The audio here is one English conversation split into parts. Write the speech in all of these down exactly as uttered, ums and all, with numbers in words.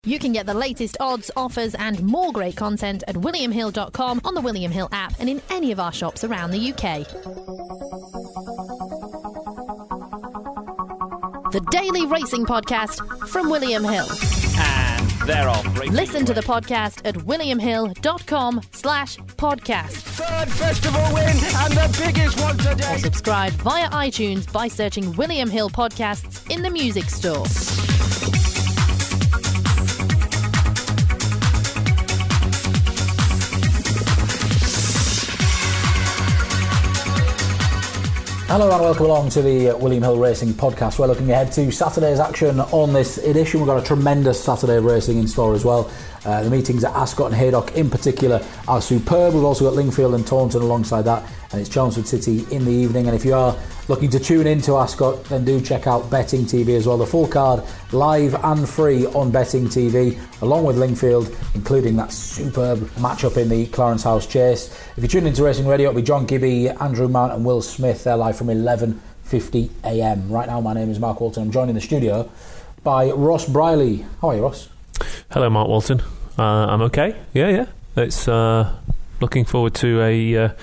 You can get the latest odds, offers and more great content at william hill dot com, on the William Hill app and in any of our shops around the U K. The Daily Racing Podcast from William Hill. And they're off. Listen to the podcast at william hill dot com slash podcast. Third festival win and the biggest one today. Or subscribe via iTunes by searching William Hill Podcasts in the music store. Hello and welcome along to the William Hill Racing Podcast. We're looking ahead to Saturday's action on this edition. We've got a tremendous Saturday of racing in store as well. Uh, the meetings at Ascot and Haydock in particular are superb. We've also got Lingfield and Taunton alongside that, and it's Chelmsford City in the evening. And if you are looking to tune in to Ascot, then do check out Betting T V as well. The full card live and free on Betting T V, along with Lingfield, including that superb matchup in the Clarence House Chase. If you tune into Racing Radio, it'll be John Gibby, Andrew Mount and Will Smith. They're live from eleven fifty a m. Right now, my name is Mark Walton. I'm joined in the studio by Ross Briley. How are you, Ross? Hello, Mark Walton. Uh, I'm okay. Yeah, yeah. It's uh, looking forward to a. Uh,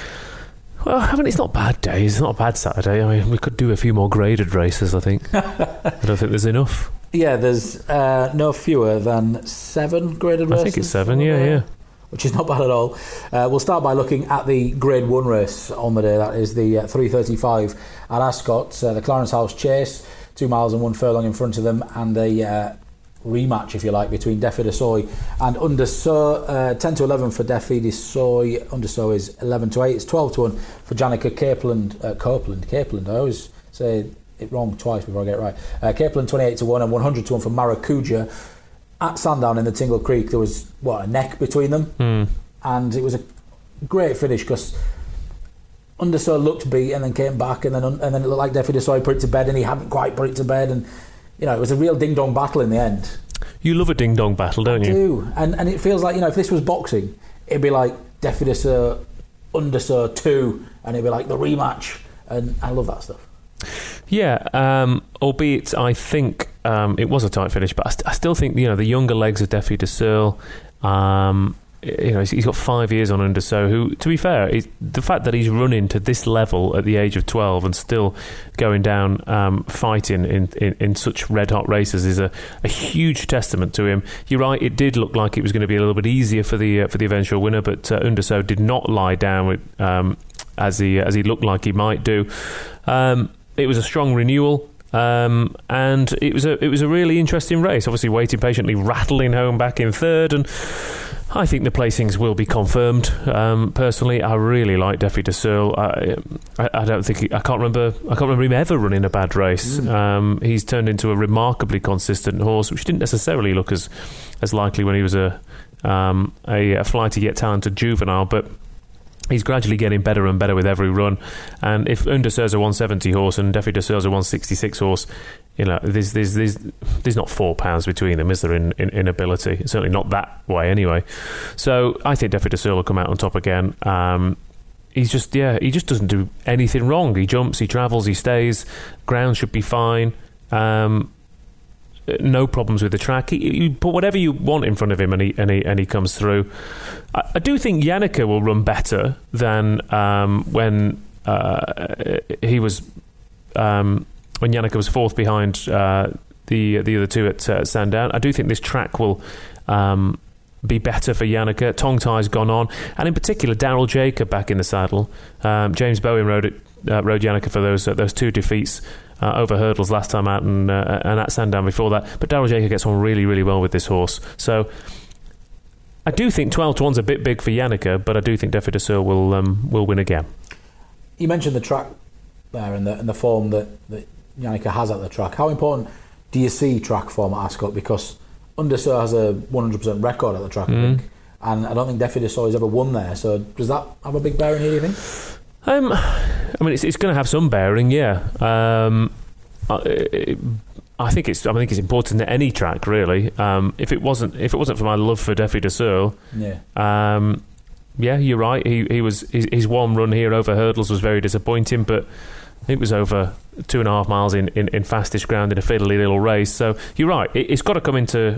well, I mean, it's not bad days. It's not a bad Saturday. I mean, we could do a few more graded races. I think. I don't think there's enough. Yeah, there's uh, no fewer than seven graded races. I think it's seven. Yeah, yeah. Which is not bad at all. Uh, we'll start by looking at the Grade One race on the day. That is the uh, three thirty-five at Ascot, uh, the Clarence House Chase, two miles and one furlong in front of them, and a uh, rematch, if you like, between Defi de Soy and Undersow. Uh, ten to eleven for Defi de Soy. Undersow is eleven to eight. It's twelve to one for Janica Capeland. Uh, Copeland. Capeland. I always say it wrong twice before I get it right. Uh, Capeland twenty-eight to one and one hundred to one for Maracuja. At Sandown in the Tingle Creek, there was, what, a neck between them. Mm. And it was a great finish because Undersow looked beat and then came back, and then and then it looked like Defi de Soy put it to bed, and he hadn't quite put it to bed. And, you know, it was a real ding-dong battle in the end. You love a ding-dong battle, don't I you? I do. And, and it feels like, you know, if this was boxing, it'd be like Defi de Soy, Undersow two, and it'd be like the rematch. And I love that stuff. Yeah, um, albeit I think um, it was a tight finish, but I, st- I still think, you know, the younger legs of Defi de Soy, um, you know, he's, he's got five years on Undersow, who, to be fair, is, the fact that he's running to this level at the age of twelve and still going down um, fighting in, in, in such red-hot races is a, a huge testament to him. You're right, it did look like it was going to be a little bit easier for the uh, for the eventual winner, but uh, Undersow did not lie down with, um, as he as he looked like he might do. Um, It was a strong renewal, um, and it was a it was a really interesting race. Obviously, waiting patiently, rattling home back in third, and I think the placings will be confirmed. Um, personally, I really like Defi de Soy. I, I, I don't think he, I can't remember I can't remember him ever running a bad race. Mm. Um, he's turned into a remarkably consistent horse, which didn't necessarily look as as likely when he was a um, a, a flighty yet talented juvenile, but he's gradually getting better and better with every run. And if Undersow's a one seventy horse and Defi de Soy's a one sixty-six horse, you know, there's there's there's there's not four pounds between them, is there, in, in, in ability? Certainly not that way anyway. So I think Defi de Soy will come out on top again. Um, he's just, yeah, he just doesn't do anything wrong. He jumps, he travels, he stays. Ground should be fine. Um, no problems with the track. He, you put whatever you want in front of him, and he and he and he comes through. I, I do think Janica will run better than um, when uh, he was um, when Janica was fourth behind uh, the the other two at uh, Sandown. I do think this track will um, be better for Janica. Tong Tai's gone on, and in particular Daryl Jacob back in the saddle. Um, James Bowen rode it, uh, rode Janica for those uh, those two defeats. Uh, over hurdles last time out and, uh, and at Sandown before that, but Daryl Jacob gets on really really well with this horse, so I do think twelve to one's a bit big for Janica, but I do think Defi de Soy will um, will win again. You mentioned the track there and the, and the form that, that Janica has at the track. How important do you see track form at Ascot? Because Undersow has a one hundred percent record at the track, mm. I think, and I don't think Defi de Soy has ever won there, so does that have a big bearing here, do you think? Um, I mean, it's, it's going to have some bearing, yeah. Um, I, I think it's I think it's important at any track, really. Um, if it wasn't if it wasn't for my love for Defi de Soy, yeah, um, yeah, you're right. He he was his, his one run here over hurdles was very disappointing, but it was over two and a half miles in, in, in fastest ground in a fiddly little race. So you're right. It, it's got to come into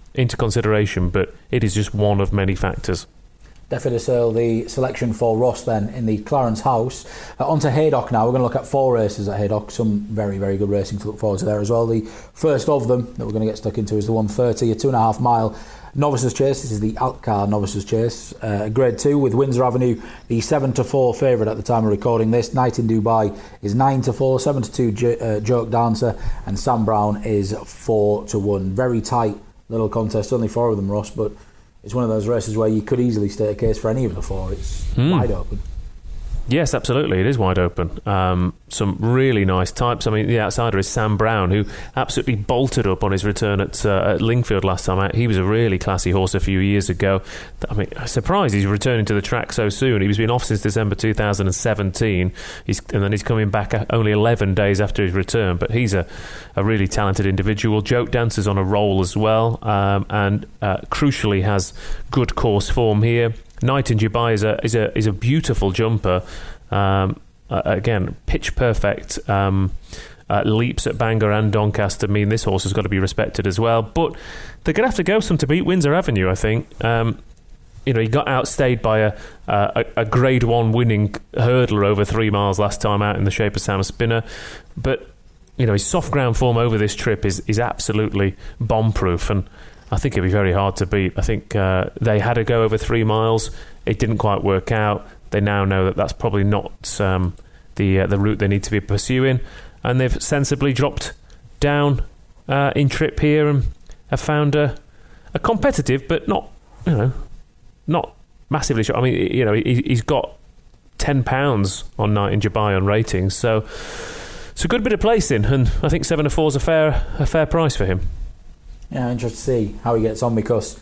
into consideration, but it is just one of many factors. Defy de Sale, the selection for Ross then in the Clarence House. Uh, on to Haydock now. We're going to look at four races at Haydock. Some very, very good racing to look forward to there as well. The first of them that we're going to get stuck into is the one thirty, a two and a half mile Novices Chase. This is the Altcar Novices Chase, uh, Grade two with Windsor Avenue, the seven to four favourite at the time of recording this. Night in Dubai is nine to four, seven to two J- uh, Joke Dancer, and Sam Brown is four to one. Very tight little contest, only four of them, Ross, but it's one of those races where you could easily state a case for any of the four. It's mm. wide open. Yes, absolutely. It is wide open. Um, some really nice types. I mean, the outsider is Sam Brown, who absolutely bolted up on his return at, uh, at Lingfield last time out. He was a really classy horse a few years ago. I mean, I'm surprised he's returning to the track so soon. He was been off since December two thousand seventeen, he's, and then he's coming back only eleven days after his return. But he's a, a really talented individual. Joke Dancer's on a roll as well, um, and uh, crucially has good course form here. Night in Dubai is a is a is a beautiful jumper. Um, uh, again, pitch perfect um, uh, leaps at Bangor and Doncaster mean this horse has got to be respected as well. But they're going to have to go some to beat Windsor Avenue, I think. Um, you know, he got outstayed by a, a a Grade One winning hurdler over three miles last time out in the shape of Sam Spinner, but you know his soft ground form over this trip is is absolutely bomb proof, and I think it'd be very hard to beat. I think uh, they had a go over three miles. It didn't quite work out. They now know that that's probably not um, the uh, the route they need to be pursuing, and they've sensibly dropped down uh, in trip here and have found a, a competitive, but not you know not massively short. I mean, you know, he, he's got ten pounds on Night in Dubai on ratings, so it's a good bit of placing, and I think seven to four is a fair a fair price for him. Yeah, interested to see how he gets on, because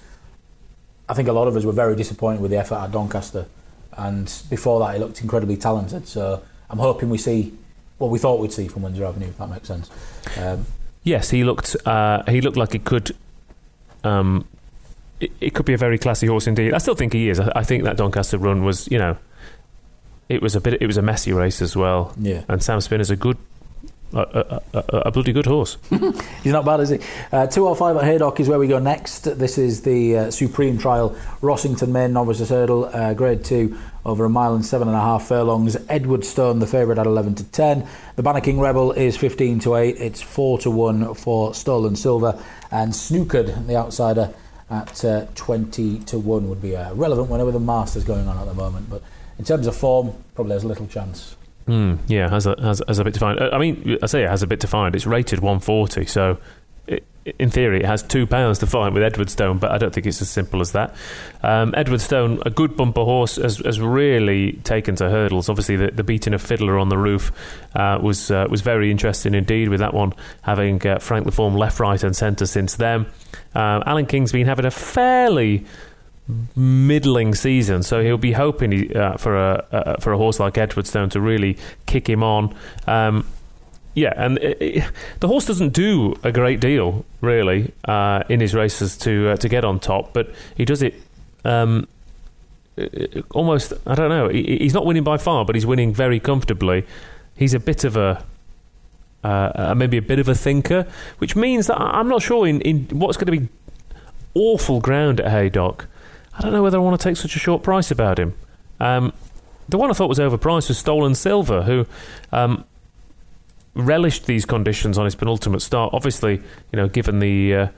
I think a lot of us were very disappointed with the effort at Doncaster, and before that he looked incredibly talented, so I'm hoping we see what we thought we'd see from Windsor Avenue, if that makes sense. Um, yes, he looked uh, he looked like it could um, it, it could be a very classy horse indeed. I still think he is. I, I think that Doncaster run was, you know, it was a bit it was a messy race as well. Yeah. And Sam Spinner's a good A, a, a, a bloody good horse. He's not bad, is he? Uh, two oh five at Haydock is where we go next. This is the uh, Supreme Trial Rossington Main Novices Hurdle, uh, Grade two, over a mile and seven and a half furlongs. Edwardstone, the favourite, at eleven to ten. The Banner King Rebel is fifteen to eight. It's four to one for Stolen Silver, and Snookered, the outsider, at uh, twenty to one would be a relevant winner with the Masters going on at the moment. But in terms of form, probably has little chance. Mm, yeah, has a, has, has a bit to find. I mean, I say it has a bit to find. It's rated one forty, so it, in theory it has two pounds to find with Edwardstone, but I don't think it's as simple as that. Um, Edwardstone, a good bumper horse, has, has really taken to hurdles. Obviously, the, the beating of Fiddler on the Roof uh, was uh, was very interesting indeed, with that one having uh, Frank Laforme left, right and centre since then. Um, Alan King's been having a fairly middling season, so he'll be hoping he, uh, for a uh, for a horse like Edwardstone to really kick him on. Um, yeah, and it, it, the horse doesn't do a great deal really uh, in his races to uh, to get on top, but he does it um, almost. I don't know. He, he's not winning by far, but he's winning very comfortably. He's a bit of a uh, maybe a bit of a thinker, which means that I'm not sure in, in what's going to be awful ground at Haydock. I don't know whether I want to take such a short price about him. Um, the one I thought was overpriced was Stolen Silver, who um, relished these conditions on his penultimate start. Obviously, you know, given the uh,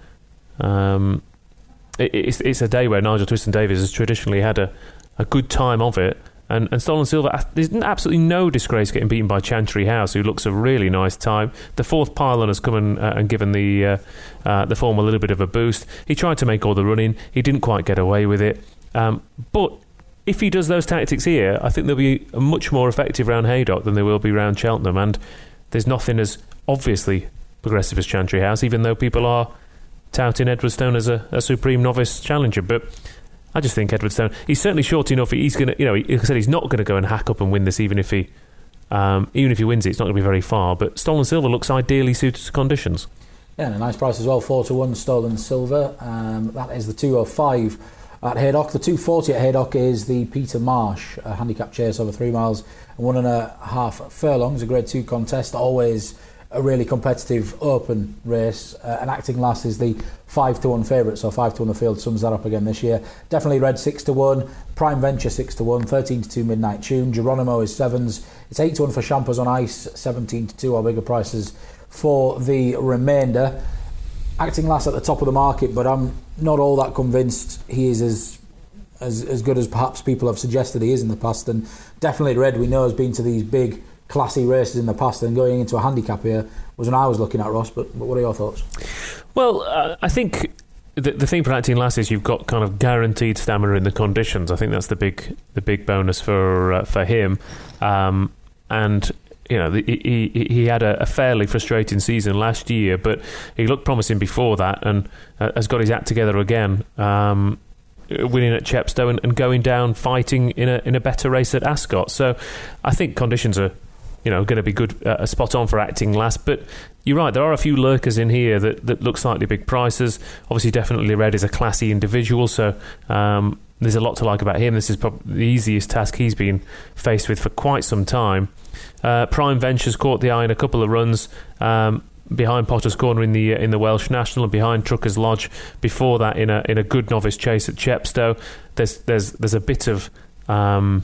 um, it, it's, it's a day where Nigel Twiston-Davies has traditionally had a, a good time of it, and, and Stolen Silver, there's absolutely no disgrace getting beaten by Chantry House, who looks a really nice time. The fourth pylon has come and, uh, and given the uh, uh, the form a little bit of a boost. He tried to make all the running. He didn't quite get away with it. Um, but if he does those tactics here, I think they'll be much more effective round Haydock than they will be round Cheltenham. And there's nothing as obviously progressive as Chantry House, even though people are touting Edwardstone as a, a supreme novice challenger. But I just think Edwardstone, he's certainly short enough. He's going to, you know, like I said, he's not going to go and hack up and win this, even if he, um, even if he wins it, it's not going to be very far. But Stolen Silver looks ideally suited to conditions. Yeah, and a nice price as well, four to one Stolen Silver. Um, that is the two oh five at Haydock. The two forty at Haydock is the Peter Marsh, a handicap chase over three miles and one and a half furlongs, a Grade two contest. Always a really competitive open race. Uh, and Acting Lass is the five to one favourite, so five to one the field sums that up again this year. Definitely Red six to one, Prime Venture six to one, thirteen to two Midnight Tune, Geronimo is sevens, it's eight to one for Champers on Ice, seventeen to two are bigger prices for the remainder. Acting Lass at the top of the market, but I'm not all that convinced he is as as as good as perhaps people have suggested he is in the past. And definitely Red, we know, has been to these big classy races in the past, and going into a handicap here was when I was looking at Ross. But, but what are your thoughts? Well, uh, I think the, the thing for Acting Lass is you've got kind of guaranteed stamina in the conditions. I think that's the big the big bonus for uh, for him. Um, and you know, the, he he had a, a fairly frustrating season last year, but he looked promising before that, and uh, has got his act together again. Um, winning at Chepstow and, and going down fighting in a in a better race at Ascot. So I think conditions are, you know, going to be good, uh, spot on for Acting Lass. But you're right, there are a few lurkers in here that, that look slightly big prices. Obviously, definitely Red is a classy individual, so um, there's a lot to like about him. This is probably the easiest task he's been faced with for quite some time. Uh, Prime Ventures caught the eye in a couple of runs. Um, behind Potter's Corner in the uh, in the Welsh National, and behind Trucker's Lodge before that in a in a good novice chase at Chepstow. There's there's there's a bit of um,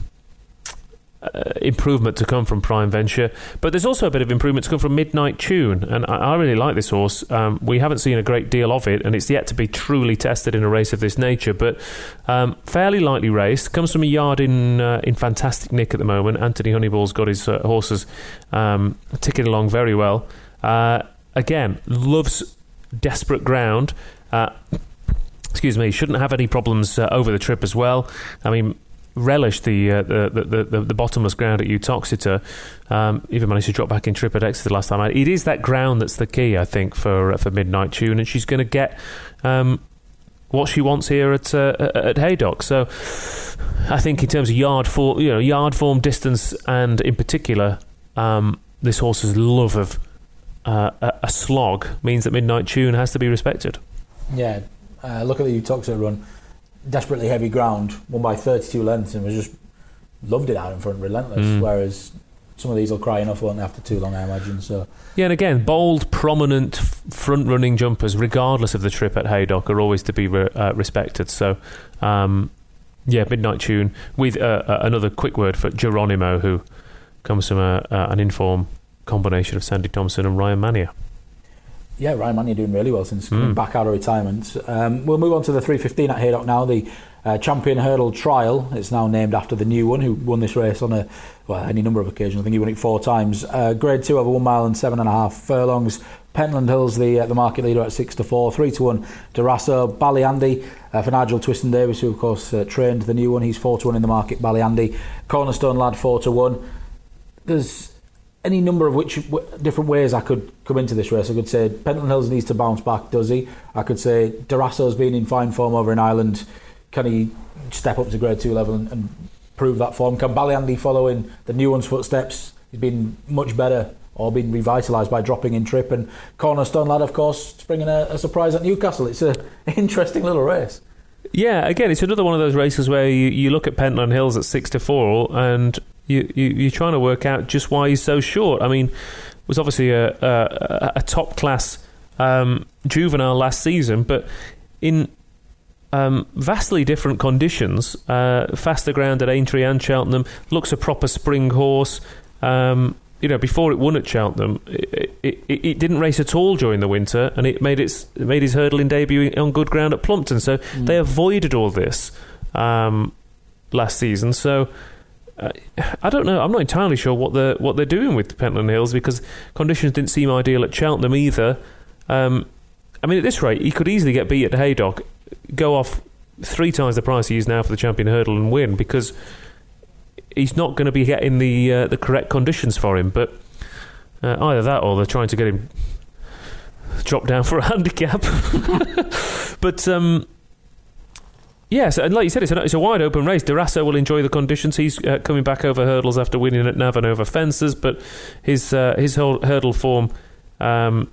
uh, improvement to come from Prime Venture, but there's also a bit of improvement to come from Midnight Tune, and I, I really like this horse. Um, we haven't seen a great deal of it, and it's yet to be truly tested in a race of this nature, but um, fairly lightly raced. Comes from a yard in uh, in fantastic nick at the moment. Anthony Honeyball's got his uh, horses um, ticking along very well. Uh, Again, loves desperate ground. Uh, excuse me, shouldn't have any problems uh, over the trip as well. I mean, relished the uh, the, the, the the bottomless ground at Uttoxeter. Um, even managed to drop back in trip at Exeter last time. It is that ground that's the key, I think, for uh, for Midnight Tune, and she's going to get um, what she wants here at uh, at Haydock. So, I think in terms of yard form, you know, yard form, distance, and in particular, um, this horse's love of Uh, a, a slog means that Midnight Tune has to be respected. Yeah, uh, look at the Uttoxeter run. Desperately heavy ground, won by thirty-two lengths, and was just loved it out in front, relentless. Mm. Whereas some of these will cry enough, won't they, after too long, I imagine. So yeah, and again, bold, prominent, f- front-running jumpers, regardless of the trip at Haydock, are always to be re- uh, respected. So um, yeah, Midnight Tune with uh, uh, another quick word for Geronimo, who comes from a, uh, an informed combination of Sandy Thompson and Ryan Mania. Yeah, Ryan Mania doing really well since coming mm. back out of retirement. Um, we'll move on to the three fifteen at Haydock now, the uh, Champion Hurdle Trial. It's now named after the new one, who won this race on a well any number of occasions. I think he won it four times. Uh, grade two over one mile and seven and a half furlongs. Pentland Hill's the uh, the market leader at six to four, three to one. Durasso, Ballyandy uh, for Nigel Twiston Davis, who of course uh, trained the new one. He's four to one in the market. Ballyandy, Cornerstone Lad four to one. There's any number of which w- different ways I could come into this race. I could say Pentland Hills needs to bounce back, does he? I could say Durasso's been in fine form over in Ireland. Can he step up to grade two level and, and prove that form? Can Ballyandy follow in the new one's footsteps? He's been much better, or been revitalised by dropping in trip. And Cornerstone Lad, of course, springing a, a surprise at Newcastle. It's an interesting little race. Yeah, again, it's another one of those races where you, you look at Pentland Hills at six to four and You, you, you're trying to work out just why he's so short. I mean, was obviously a, a, a top class um, juvenile last season, but in um, vastly different conditions. Uh, faster ground at Aintree and Cheltenham. Looks a proper spring horse. Um, you know, before it won at Cheltenham, it, it, it didn't race at all during the winter, and it made its it made his hurdling debut on good ground at Plumpton. So mm. they avoided all this um, last season. So. Uh, I don't know. I'm not entirely sure what they're what they're doing with Pentland Hills, because conditions didn't seem ideal at Cheltenham either. Um, I mean, at this rate, he could easily get beat at Haydock, go off three times the price he is now for the Champion Hurdle and win, because he's not going to be getting the uh, the correct conditions for him. But uh, either that, or they're trying to get him dropped down for a handicap. But. Um, Yes, and like you said, it's a, it's a wide open race. Durasso will enjoy the conditions. He's uh, coming back over hurdles after winning at Navan over fences, but his uh, his whole hurdle form um,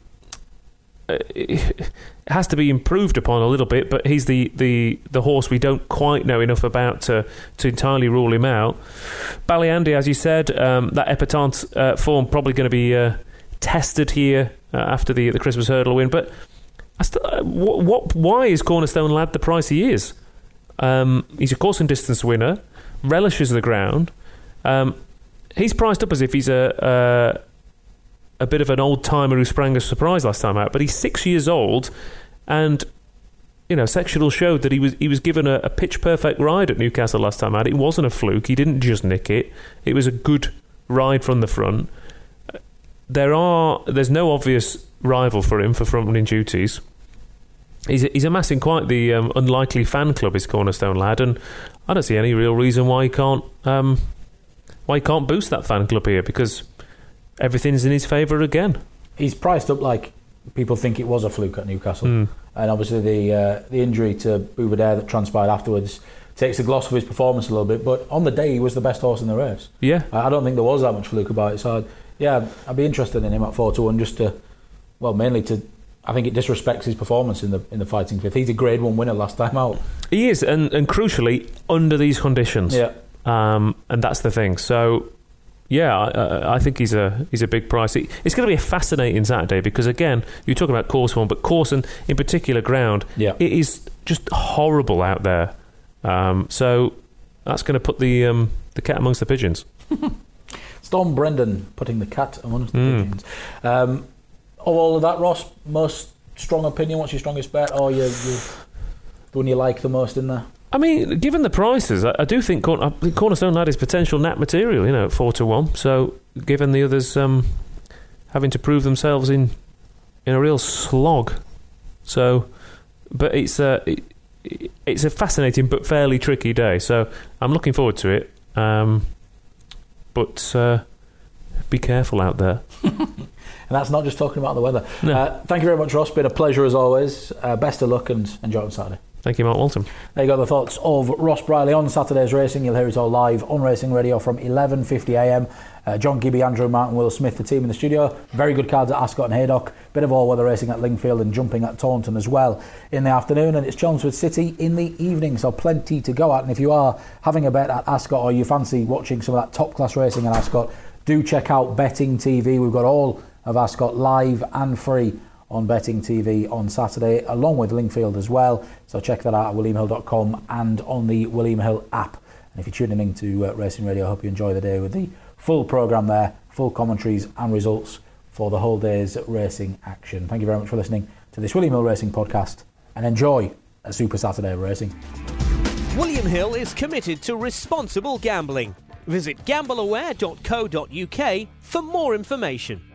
has to be improved upon a little bit. But he's the, the, the horse we don't quite know enough about to to entirely rule him out. Ballyandy, as you said, um, that Epatante uh, form probably going to be uh, tested here uh, after the the Christmas hurdle win. But I st- uh, what, what? Why is Cornerstone Lad the price he is? Um, he's a course and distance winner, relishes the ground. Um, he's priced up as if he's a a, a bit of an old timer who sprang a surprise last time out. But he's six years old, and you know, Sectional showed that he was he was given a, a pitch perfect ride at Newcastle last time out. It wasn't a fluke. He didn't just nick it. It was a good ride from the front. There are there's no obvious rival for him for front running duties. He's he's amassing quite the um, unlikely fan club, his Cornerstone Lad, and I don't see any real reason why he can't um, why he can't boost that fan club here, because everything's in his favour again. He's priced up like people think it was a fluke at Newcastle, mm. and obviously the uh, the injury to Bouvedere that transpired afterwards takes the gloss off his performance a little bit. But on the day, he was the best horse in the race. Yeah, I, I don't think there was that much fluke about it. So I'd, yeah, I'd be interested in him at four to one, just to, well, mainly to. I think it disrespects his performance in the in the Fighting Fifth. He's a Grade One winner last time out. He is, and, and crucially under these conditions. Yeah, um, and that's the thing. So, yeah, I, I think he's a he's a big price. It's going to be a fascinating Saturday because again, you're talking about course form, but course and in particular ground, yeah. it is just horrible out there. Um, so that's going to put the um, the cat amongst the pigeons. Storm Brendan putting the cat amongst the Mm. pigeons. Um, Of all of that, Ross, most strong opinion, what's your strongest bet, or you, you, the one you like the most in there? I mean, given the prices, I, I do think, Corn- I think Cornerstone Lad is potential nat material, you know, at four to one. So, given the others um, having to prove themselves in in a real slog, so, but it's a it, it's a fascinating but fairly tricky day. So, I'm looking forward to it. Um, but uh, be careful out there. And that's not just talking about the weather. No. Uh, thank you very much, Ross. Been a pleasure as always. Uh, best of luck and enjoy on Saturday. Thank you, Mark Walton. There you go, the thoughts of Ross Briley on Saturday's racing. You'll hear it all live on Racing Radio from eleven fifty a m. Uh, John Gibby, Andrew Martin, Will Smith, the team in the studio. Very good cards at Ascot and Haydock. Bit of all-weather racing at Lingfield and jumping at Taunton as well in the afternoon. And it's Chelmsford City in the evening, so plenty to go at. And if you are having a bet at Ascot or you fancy watching some of that top-class racing at Ascot, do check out Betting T V. We've got all of Ascot live and free on Betting T V on Saturday, along with Lingfield as well. So check that out at william hill dot com and on the William Hill app. And if you're tuning in to uh, Racing Radio, I hope you enjoy the day with the full programme there, full commentaries and results for the whole day's racing action. Thank you very much for listening to this William Hill Racing podcast, and enjoy a Super Saturday of racing. William Hill is committed to responsible gambling. Visit gamble aware dot co dot uk for more information.